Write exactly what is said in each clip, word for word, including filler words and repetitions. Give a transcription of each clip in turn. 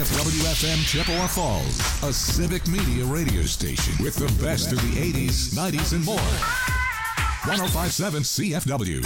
F W F M Chippewa Falls, a civic media radio station with the best of the eighties, nineties, and more. one oh five point seven C F W.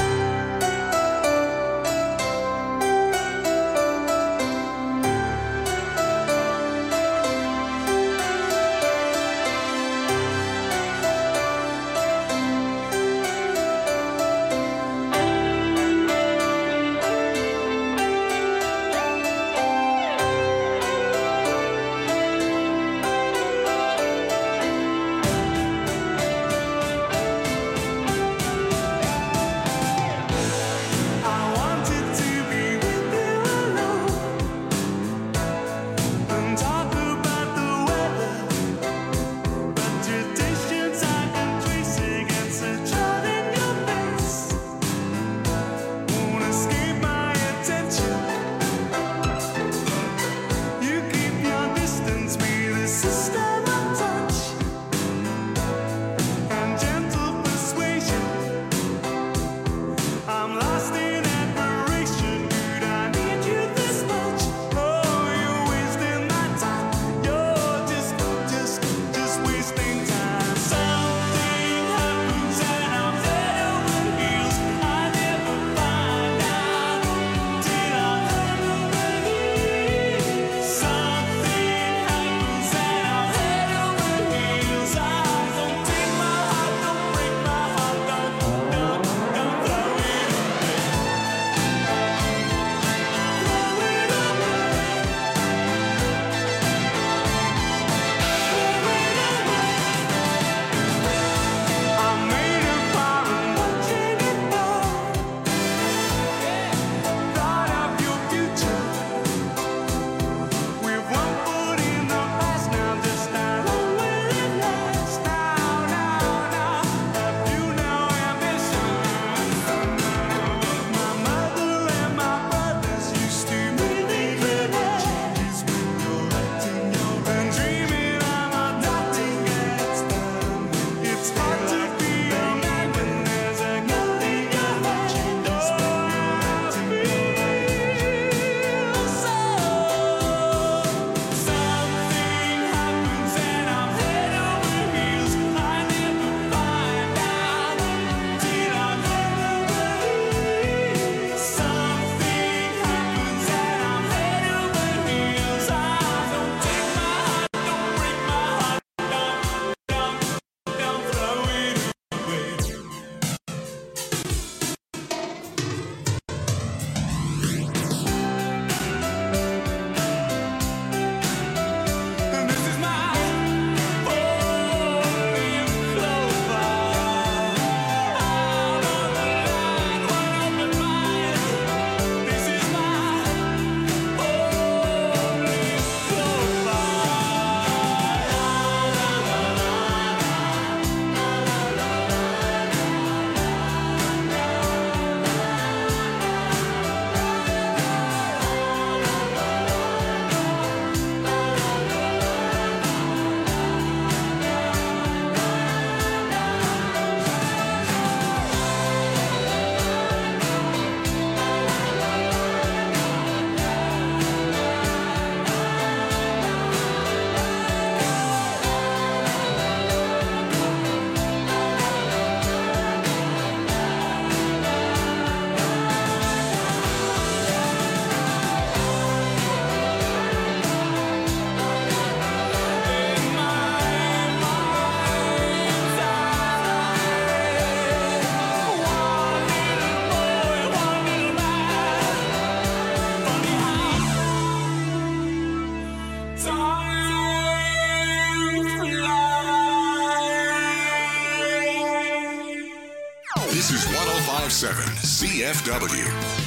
This is one oh five point seven C F W.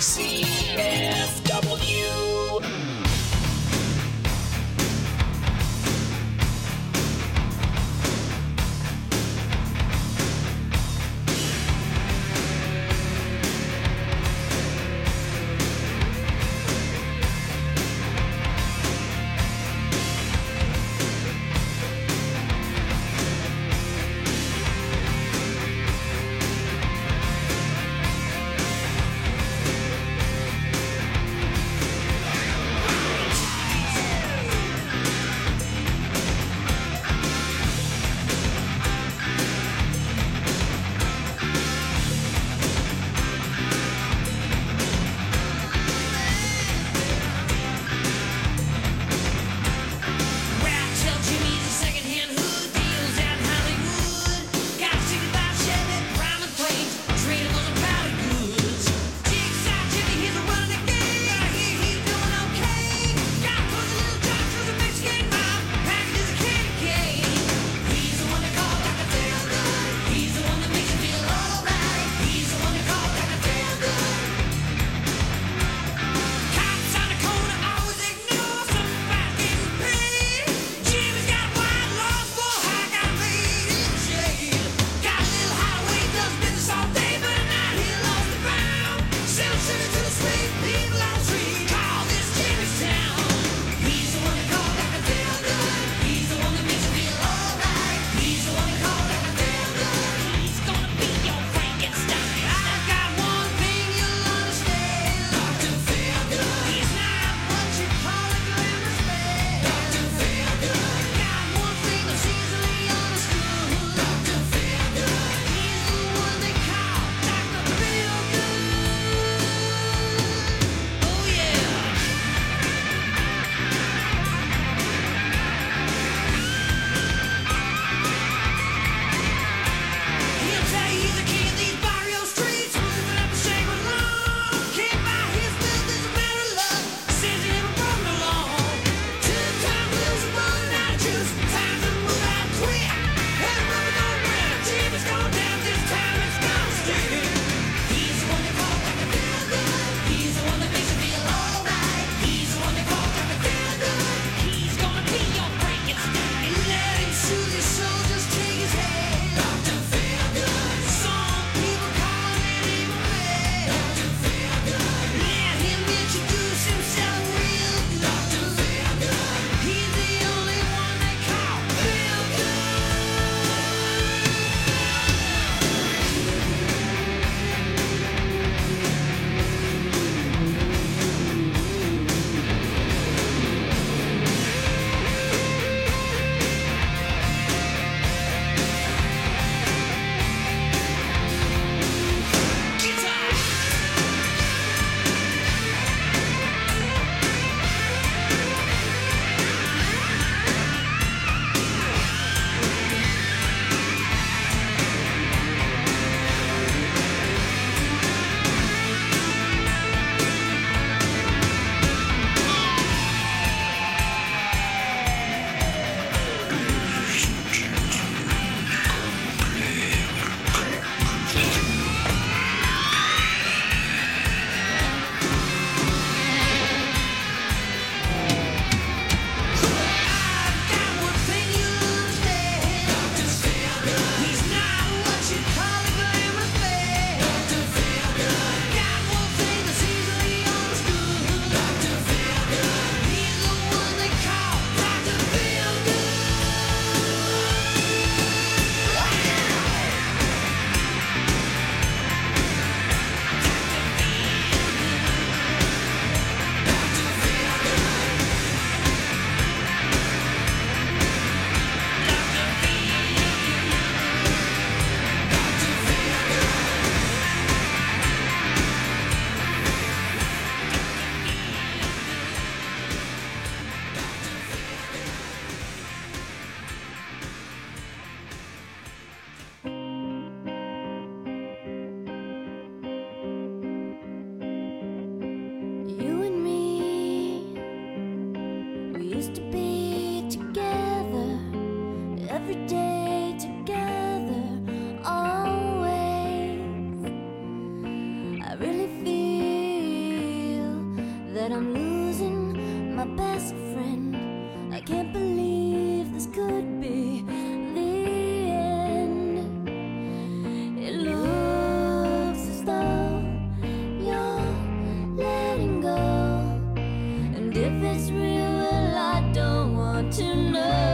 C F W. that I'm losing my best friend. I can't believe this could be the end. It looks as though you're letting go, and if it's real, well, I don't want to know.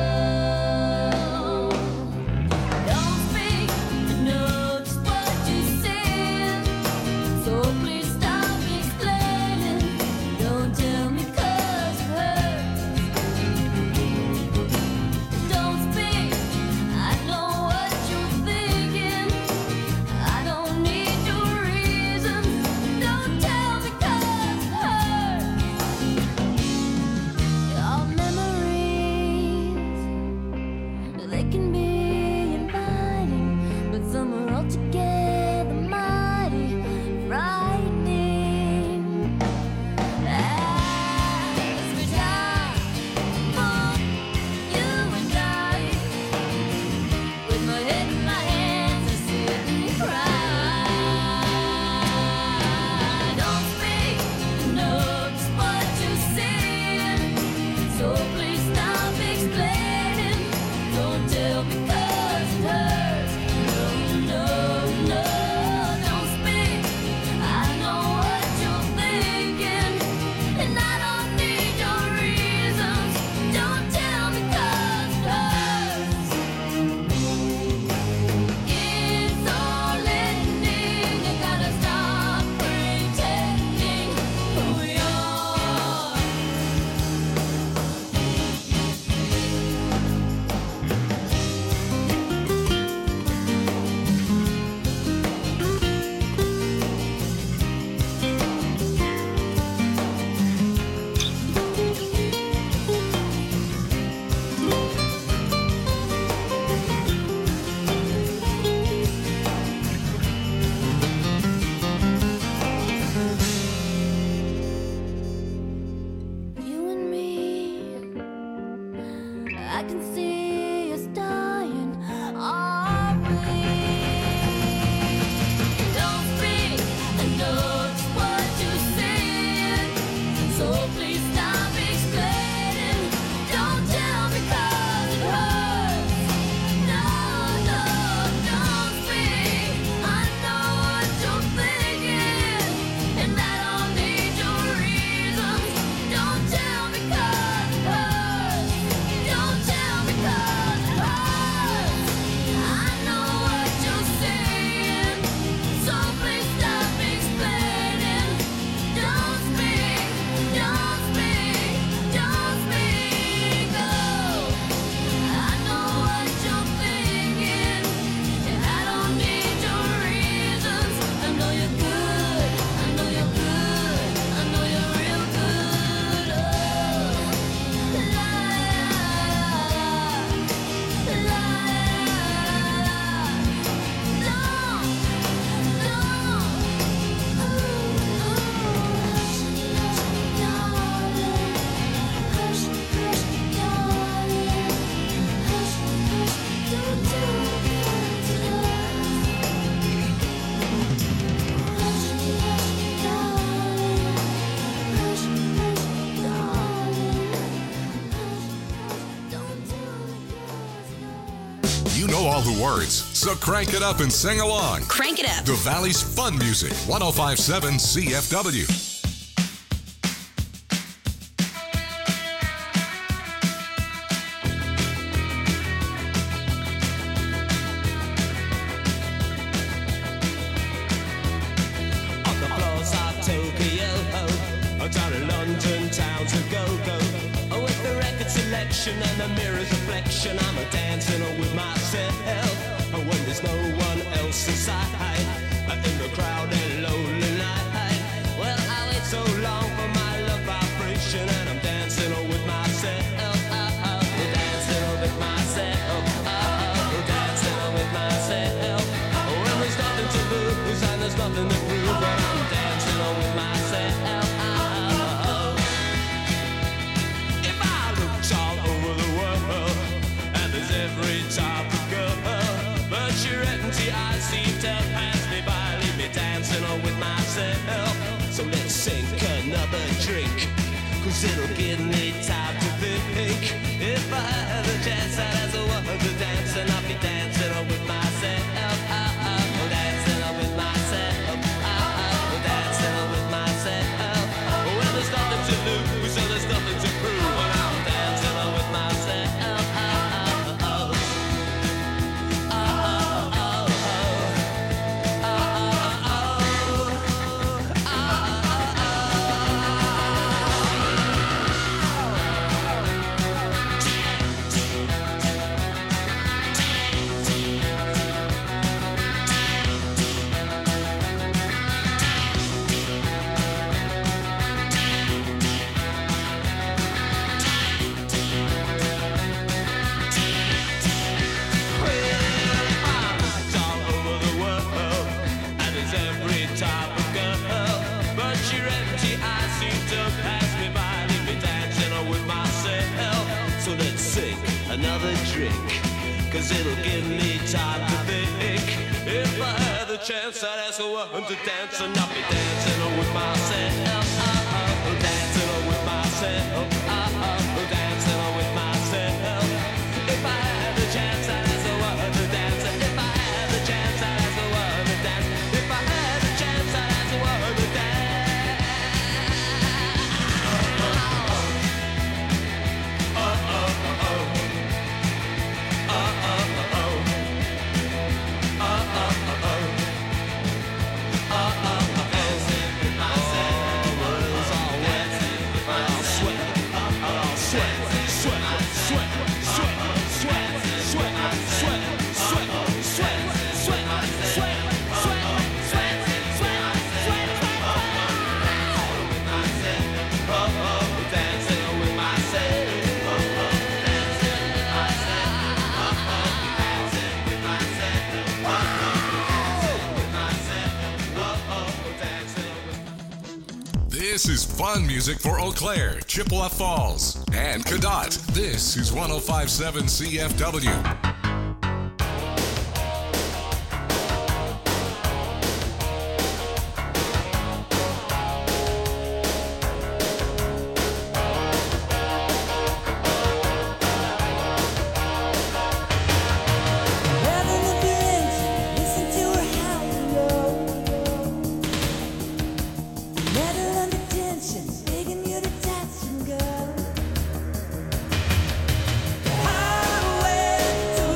All the words, so crank it up and sing along. Crank it up. The Valley's fun music, one oh five point seven C F W. On the floors of Tokyo, down in London town to go-go. With the record selection and the mirror's reflection, I'm a dancing with myself. When there's no one else inside, in the crowded lonely night. Well, I wait so long for my love vibration, and I'm dancing with myself. Dancing with myself. Dancing with myself. When there's nothing to lose and there's nothing to prove, but I'm dancing with myself. Every type of girl, but you're empty, I see. 'cause it'll give me time to think. If I had a chance, I'd ask a woman to dance, and I'll be dancing with myself. Oh, oh, dancing with myself. Oh, oh, dancing with myself. Well, there's nothing to lose, so there's nothing to prove, and I'm dancing with myself. Oh, oh, oh. Another drink, 'cause it'll give me time to think. If I had the chance, I'd ask a woman to dance, and I'll be dancing with myself. Oh, oh, dancing with myself. Oh, oh, dancing with myself. If I had the chance, I'd ask a woman to dance. If I had the chance, I'd ask a woman to dance. If I had the chance, I'd ask a woman to dance. This is fun music for Eau Claire, Chippewa Falls, and Cadott. This is one oh five point seven C F W. Highway to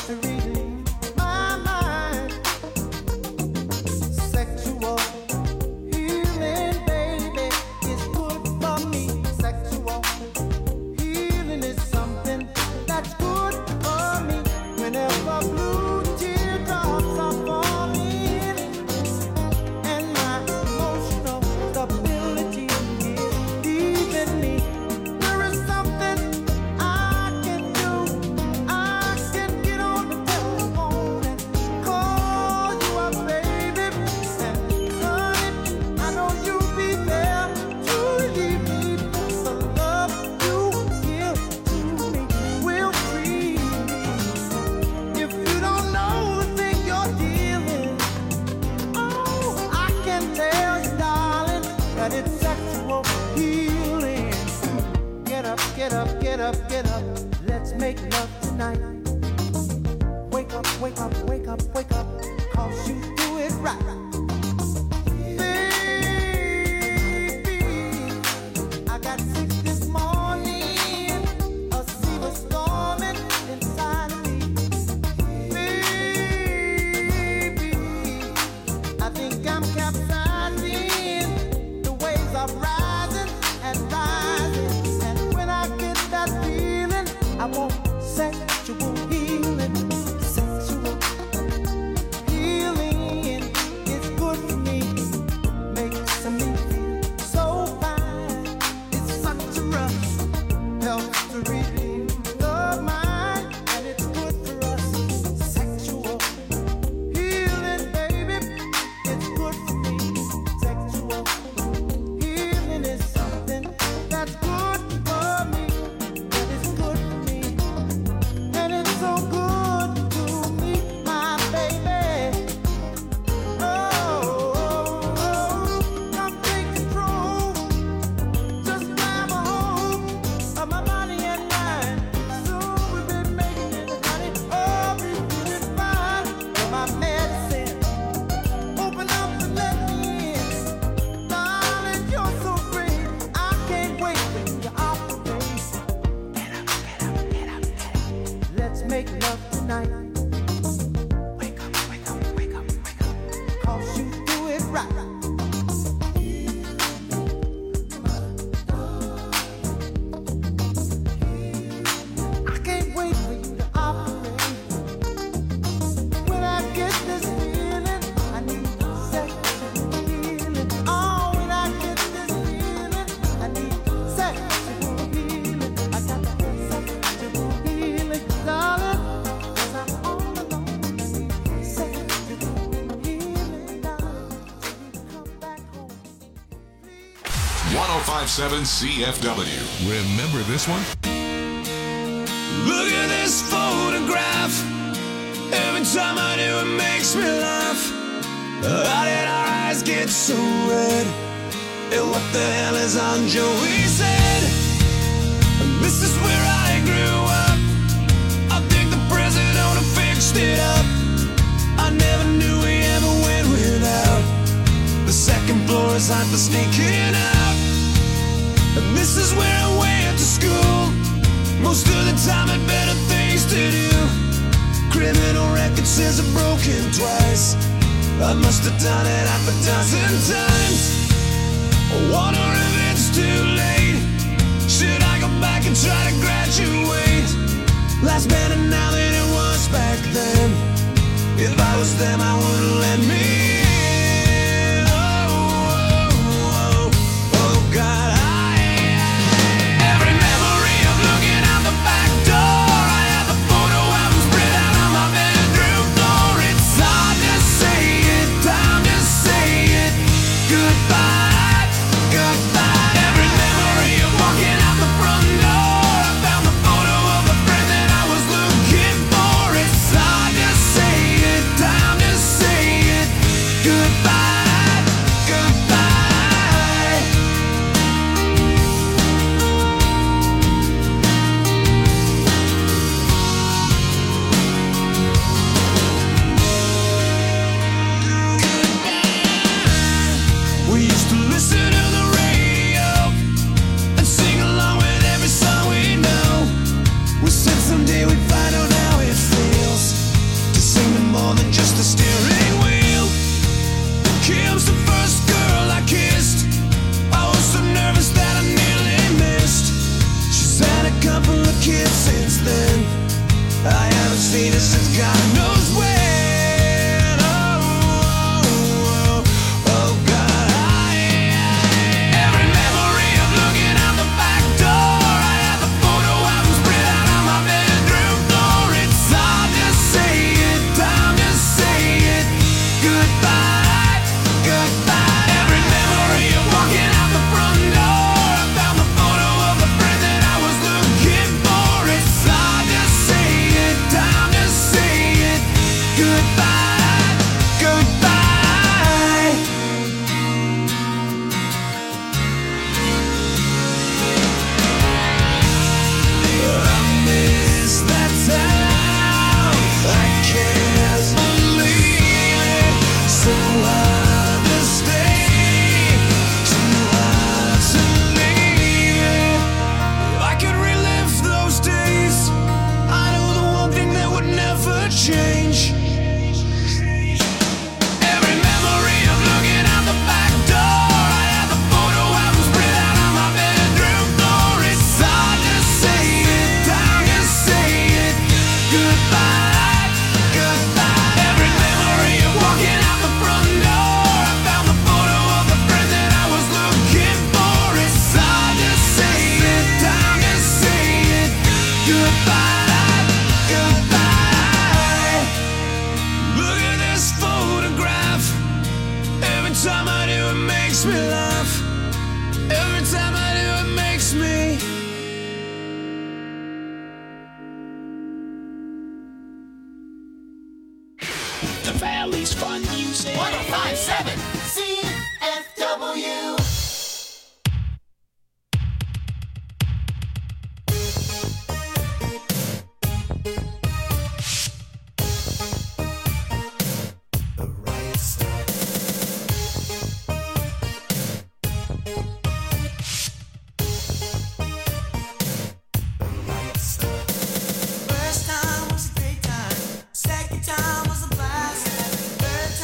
to relieve my mind. Sexual healing, baby, is good for me. Sexual healing is something that's good for me. Whenever blue teardrops are falling and my emotional stability is leaving me, there is something I can do. I can get on the telephone and call you up, baby. And honey, I know you'll be there to relieve me. The love you give to me will free me. If you don't know the thing you're dealing, oh, I can tell you, darling, that it's sexual healing. Get up, get up, get up, get up. Let's make love tonight. Wake up, wake up, wake up, wake up. Cause you do it right. Baby, I got sick this morning. A sea was storming inside of me. Baby, I think I'm capsizing. The waves are rising and rising. And when I get that feeling, I want sexual healing. Sexual healing is good for me. Makes me feel so fine. It's such a rush. Helps to relieve the mind. And it's good for us. Sexual healing, baby, it's good for me. Sexual healing is something that's good for me. That is good for me. And it's so good to me, my baby. Oh, come take control. Just grab a hold of my body and mind. Soon we'll be making it, honey. Oh, we feeling fine. You're my medicine. Open up and let me in. Darling, you're so great. I can't wait for you to operate. Get up, get up, get up, get up. Let's make love tonight. Wake up, wake up, wake up, wake up. Cause you do it right. I can't wait for you to operate. When I get this feeling, I need sexual healing. Oh, when I get this feeling, I need sexual healing. I got sexual healing, darling. 'Cause I'm all alone. I need sexual healing, darling. So you come back home, please. one oh five point seven C F W. Remember this one? Look at this photograph. Every time I do, it makes me laugh. How did our eyes get so red? And what the hell is on Joey's head? This is where I grew up. I think the president fixed it up. I never knew we ever went without. The second floor is hot for sneaking out. And this is where I went to school. Most of the time had better things to do. Criminal record says I've broken twice. I must have done it half a dozen times. I wonder if it's too late. Should I go back and try to graduate? Life's better now than it was back then. If I was them, I wouldn't let me in. Oh, oh, oh, oh God, I, every memory of looking out the back door. I have the photo album spread out on my bedroom floor. It's hard to say it, time to say it. Goodbye, goodbye. Every memory of walking out the front door. I found the photo of the friend that I was looking for. It's hard to say it, time to say it. wanna change. Every memory of looking out the back door. I had the photo album spread out on my bedroom floor. It's hard to say it, time to say it. Goodbye, goodbye. Every memory of walking out the front door. I found the photo of the friend that I was looking for. It's hard to say it, time to say it. Goodbye, goodbye. Look at this photograph. Every time I do it makes me laugh. Every time I do it makes me. The Valley's fun music. one oh five point seven C F W. First time was a great time. Second time was a blast. Third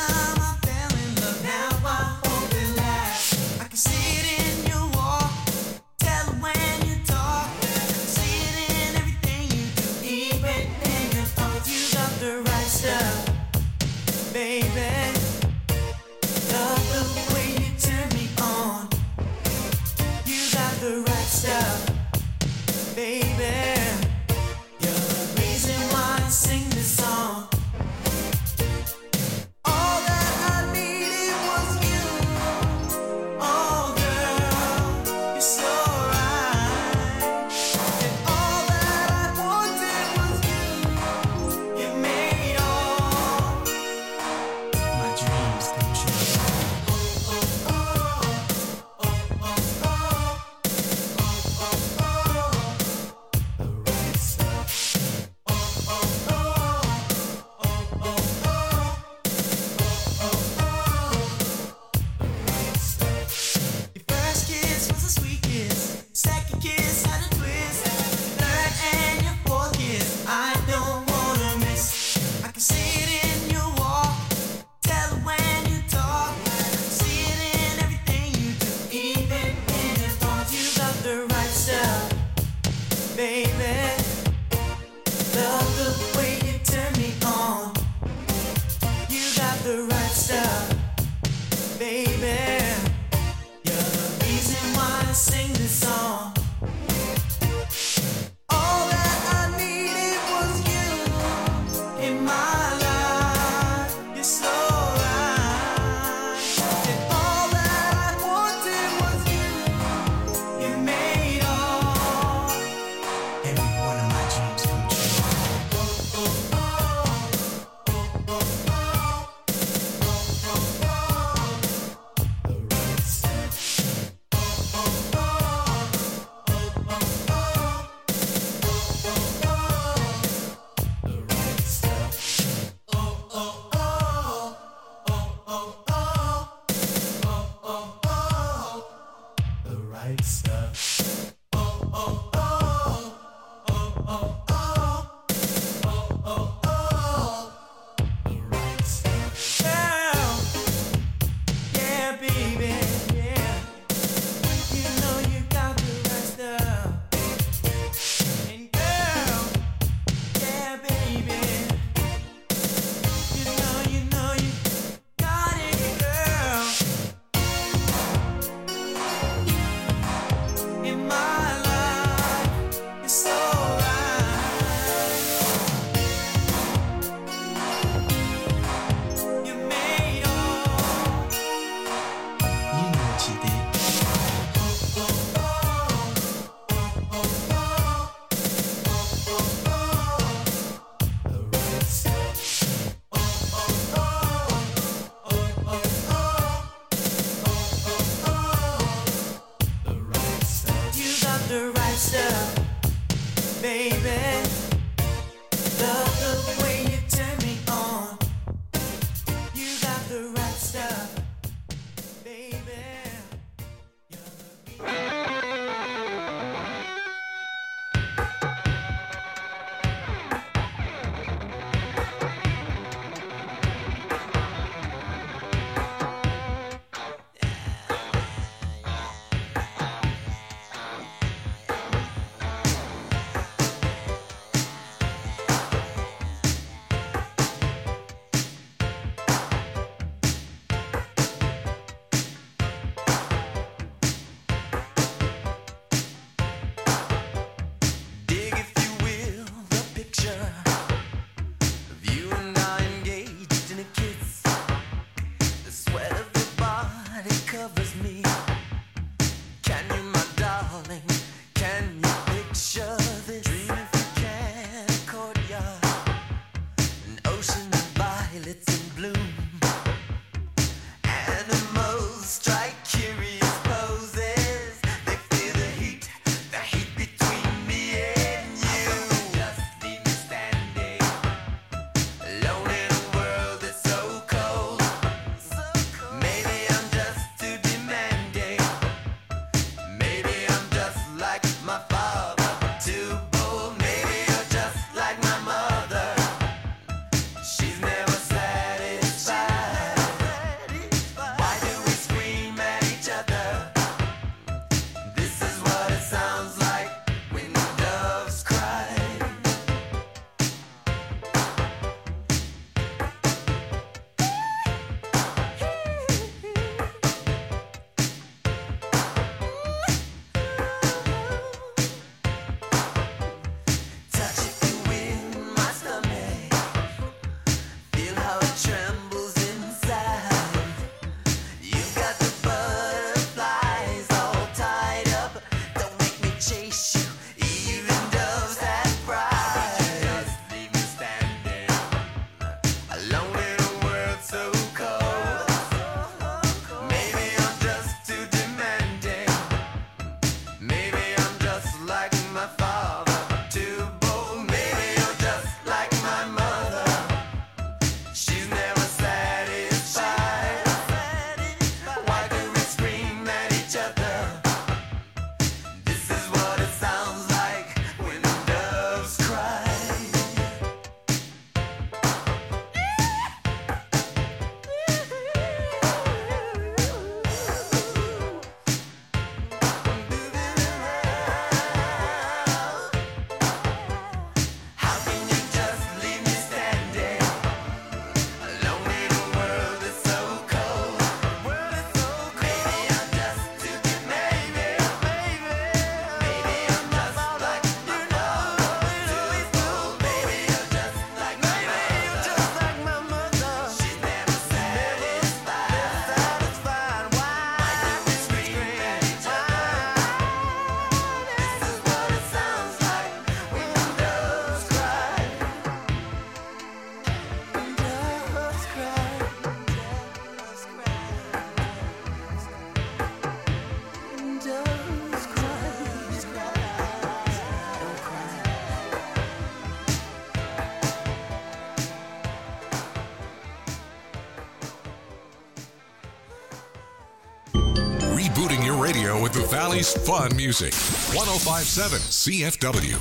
Rebooting your radio with the Valley's fun music. one oh five point seven C F W.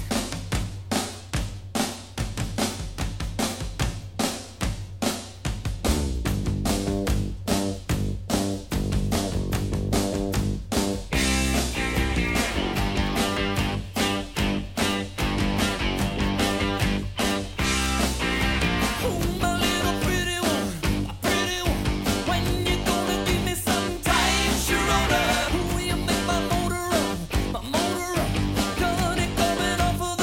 My motor run, got it coming off of the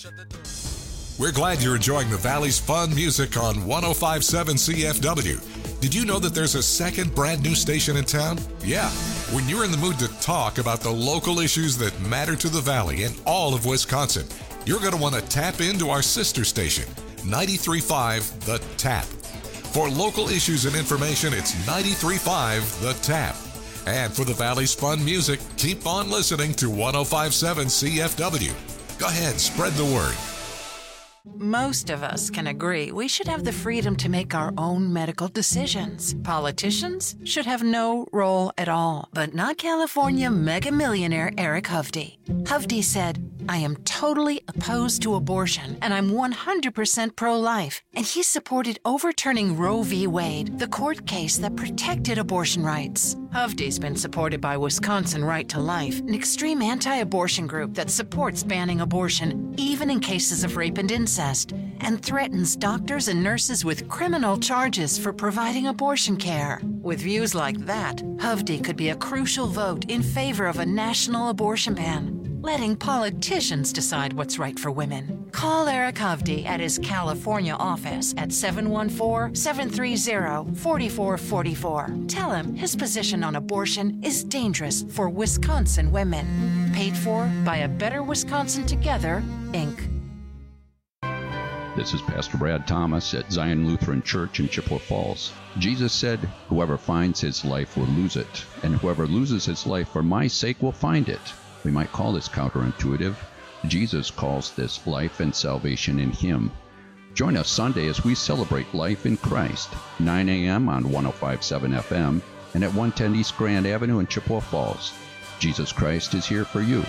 We're glad you're enjoying the Valley's fun music on one oh five point seven C F W. Did you know that there's a second brand new station in town? Yeah. When you're in the mood to talk about the local issues that matter to the Valley and all of Wisconsin, you're going to want to tap into our sister station, ninety-three point five The Tap. For local issues and information, it's ninety-three point five The Tap. And for the Valley's fun music, keep on listening to one oh five point seven C F W. Go ahead, spread the word. Most of us can agree we should have the freedom to make our own medical decisions. Politicians should have no role at all, but not California mega millionaire Eric Hovde. Hovde said, "I am totally opposed to abortion, and I'm one hundred percent pro-life." And he supported overturning Roe v. Wade, the court case that protected abortion rights. Hovde's been supported by Wisconsin Right to Life, an extreme anti-abortion group that supports banning abortion, even in cases of rape and incest, and threatens doctors and nurses with criminal charges for providing abortion care. With views like that, Hovde could be a crucial vote in favor of a national abortion ban, letting politicians decide what's right for women. Call Eric Hovde at his California office at seven one four, seven three zero, four four four four. Tell him his position on abortion is dangerous for Wisconsin women. Paid for by A Better Wisconsin Together, Incorporated. This is Pastor Brad Thomas at Zion Lutheran Church in Chippewa Falls. Jesus said, "Whoever finds his life will lose it, and whoever loses his life for my sake will find it." We might call this counterintuitive. Jesus calls this life and salvation in him. Join us Sunday as we celebrate life in Christ, nine a.m. on one oh five point seven F M and at one ten East Grand Avenue in Chippewa Falls. Jesus Christ is here for you.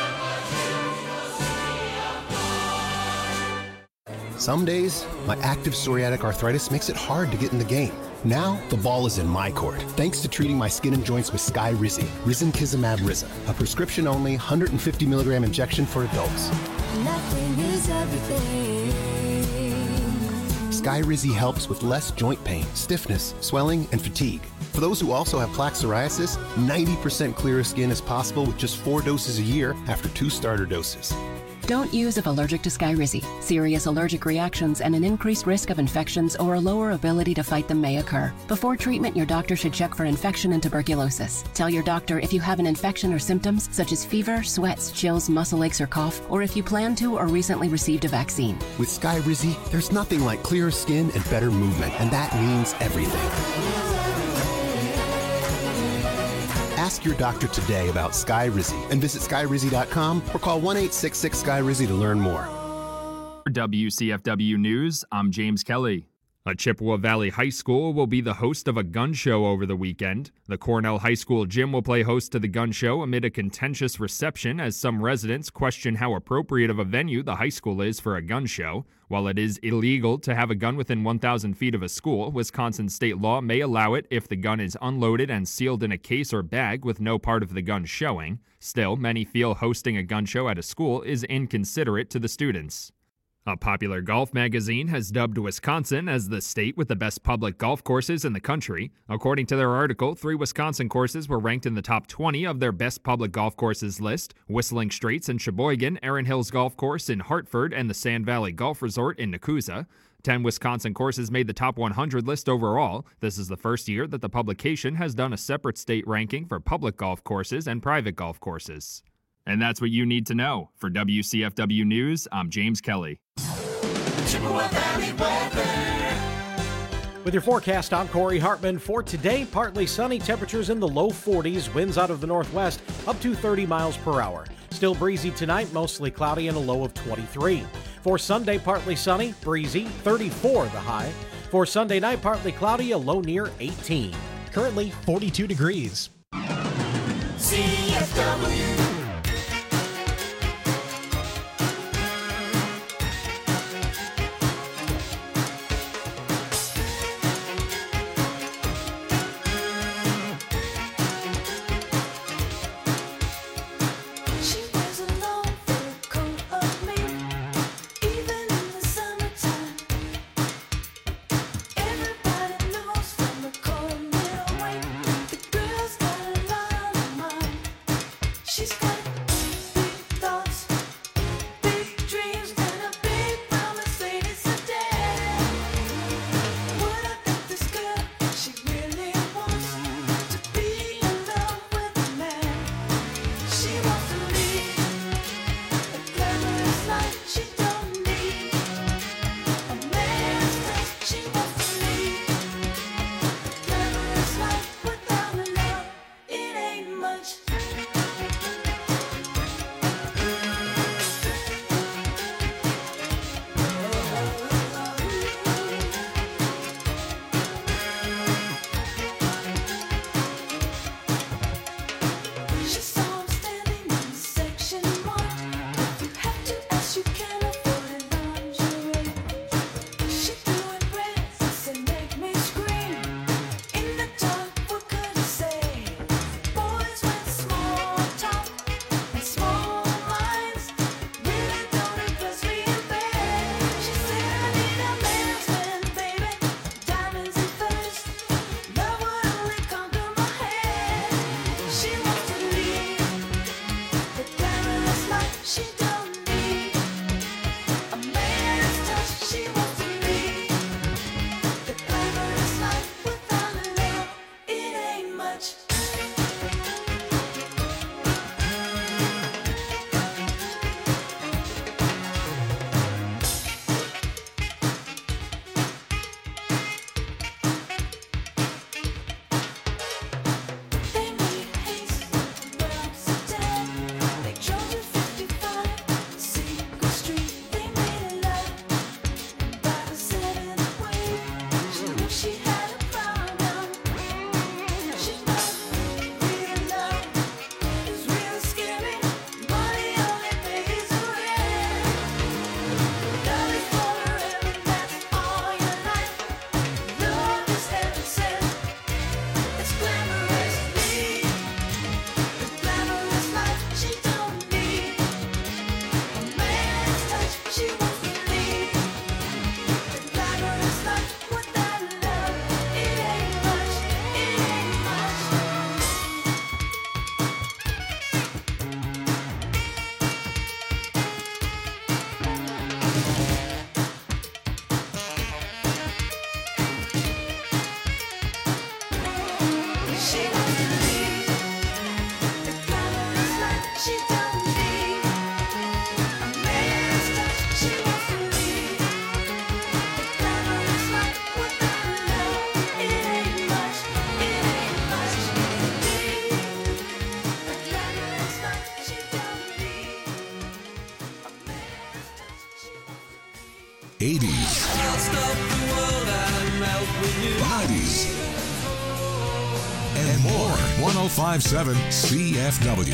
Some days, my active psoriatic arthritis makes it hard to get in the game. Now, the ball is in my court, thanks to treating my skin and joints with Skyrizi, Risankizumab Riza, a prescription-only one hundred fifty milligram injection for adults. Nothing is everything. Skyrizi helps with less joint pain, stiffness, swelling, and fatigue. For those who also have plaque psoriasis, ninety percent clearer skin is possible with just four doses a year after two starter doses. Don't use if allergic to Skyrizi. Serious allergic reactions and an increased risk of infections or a lower ability to fight them may occur. Before treatment, your doctor should check for infection and tuberculosis. Tell your doctor if you have an infection or symptoms such as fever, sweats, chills, muscle aches, or cough, or if you plan to or recently received a vaccine. With Skyrizi, there's nothing like clearer skin and better movement, and that means everything. Ask your doctor today about Skyrizi and visit Skyrizi dot com or call one eight six six Sky Rizi to learn more. For W C F W News, I'm James Kelly. A Chippewa Valley High School will be the host of a gun show over the weekend. The Cornell High School gym will play host to the gun show amid a contentious reception as some residents question how appropriate of a venue the high school is for a gun show. While it is illegal to have a gun within one thousand feet of a school, Wisconsin state law may allow it if the gun is unloaded and sealed in a case or bag with no part of the gun showing. Still, many feel hosting a gun show at a school is inconsiderate to the students. A popular golf magazine has dubbed Wisconsin as the state with the best public golf courses in the country. According to their article, three Wisconsin courses were ranked in the top twenty of their best public golf courses list: Whistling Straits in Sheboygan, Erin Hills Golf Course in Hartford, and the Sand Valley Golf Resort in Nakusa. Ten Wisconsin courses made the top one hundred list overall. This is the first year that the publication has done a separate state ranking for public golf courses and private golf courses. And that's what you need to know. For W C F W News, I'm James Kelly. Chippewa Valley weather. With your forecast, I'm Corey Hartman. For today, partly sunny, temperatures in the low forties, winds out of the northwest up to thirty miles per hour. Still breezy tonight, mostly cloudy and a low of twenty-three. For Sunday, partly sunny, breezy, thirty-four the high. For Sunday night, partly cloudy, a low near eighteen. Currently forty-two degrees. C F W. She's eighties, nineties, and more. one oh five point seven C F W.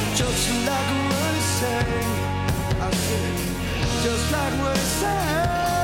Just like what it said.